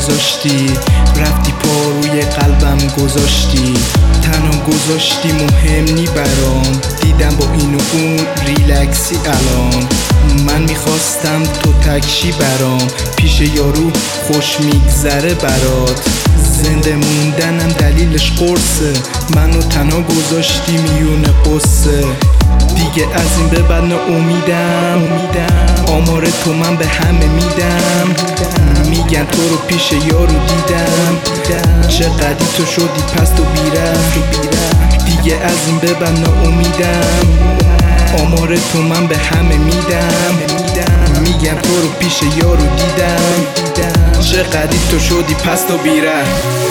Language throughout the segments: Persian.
گذاشتی، رفتی پا روی قلبم گذاشتی، تنها گذاشتی مهم نی برام، دیدم با این و اون ریلکسی الان. من میخواستم تو تکشی برام، پیش یارو خوش میگذره برات، زنده موندنم دلیلش قرصه، منو تنها گذاشتی میون قصه، دیگه از این به بعد امیدم، آمار تو من به همه میدم، میگن تو رو پیش یارو دیدم، چقدر تو شدی پس تو بیرم، دیگه از این به بعد امیدم، آمار تو من به همه میدم، میگن تو رو پیش یارو دیدم، چقدر تو شدی پس تو بیرم.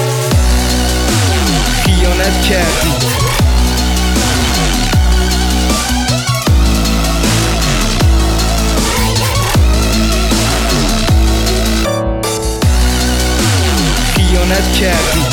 خیانت کردی، خیانت کردی،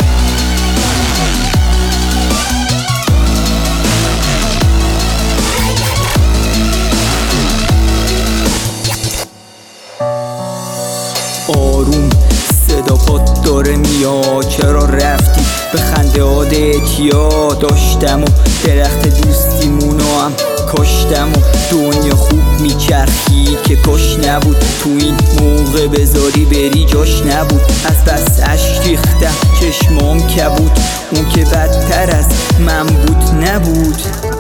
آروم صدا پات داره میاد، چرا رفتی؟ به خنده عادتیا داشتم و درخت دوستیمونو هم کاشتم و دنیا خوب میچرخید که کاش نبود، تو این موقع بذاری بری جاش نبود، از بس اشک ریختم چشمام کبود، اون که بدتر از من بود نبود.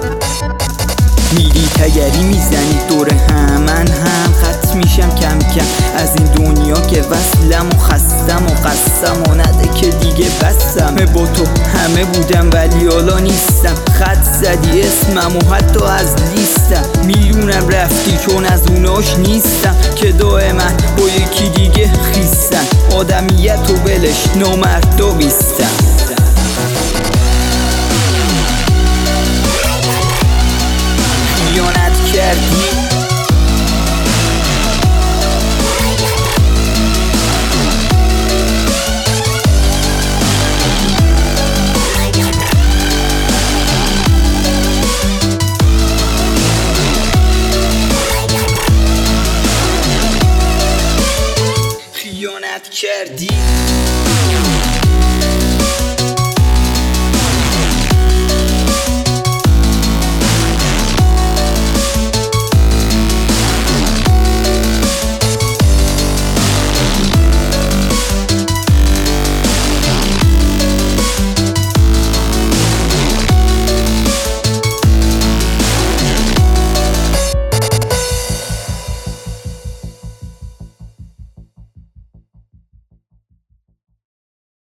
میری تگری میزنی دور هم، من هم خط میشم کم کم از این دنیا که وصلم و خستم و قسم و نده که دیگه بستم، با تو همه بودم ولی حالا نیستم، خط زدی اسمم و حتی از لیستم، میلونم رفتی چون از اوناش نیستم که دائما با یکی دیگه خیستم، آدمیت و ولش نامرد و بیستم. خیانت کردی، خیانت کردی.